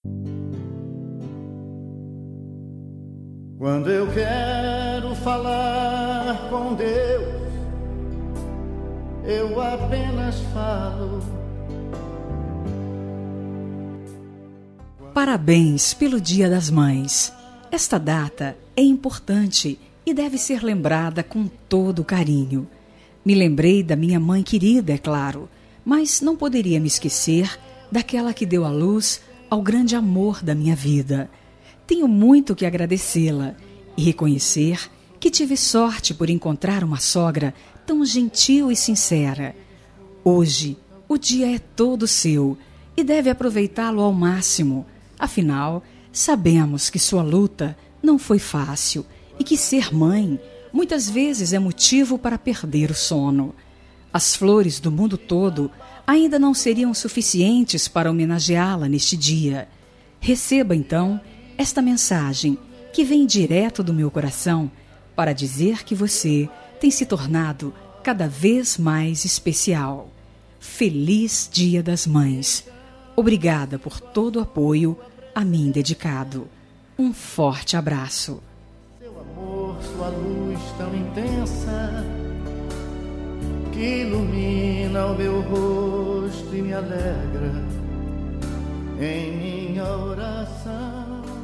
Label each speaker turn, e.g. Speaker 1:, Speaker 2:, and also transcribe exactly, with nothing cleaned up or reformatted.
Speaker 1: Quando eu quero falar com Deus, eu apenas falo.
Speaker 2: Parabéns pelo Dia das Mães. Esta data é importante e deve ser lembrada com todo carinho. Me lembrei da minha mãe querida, é claro, mas não poderia me esquecer daquela que deu à luz ao grande amor da minha vida. Tenho muito que agradecê-la e reconhecer que tive sorte por encontrar uma sogra tão gentil e sincera. Hoje, o dia é todo seu e deve aproveitá-lo ao máximo. Afinal, sabemos que sua luta não foi fácil e que ser mãe muitas vezes é motivo para perder o sono. As flores do mundo todo ainda não seriam suficientes para homenageá-la neste dia. Receba, então, esta mensagem que vem direto do meu coração para dizer que você tem se tornado cada vez mais especial. Feliz Dia das Mães. Obrigada por todo o apoio a mim dedicado. Um forte abraço.
Speaker 1: Seu amor, sua luz tão intensa, que ilumina o meu rosto e me alegra em minha oração.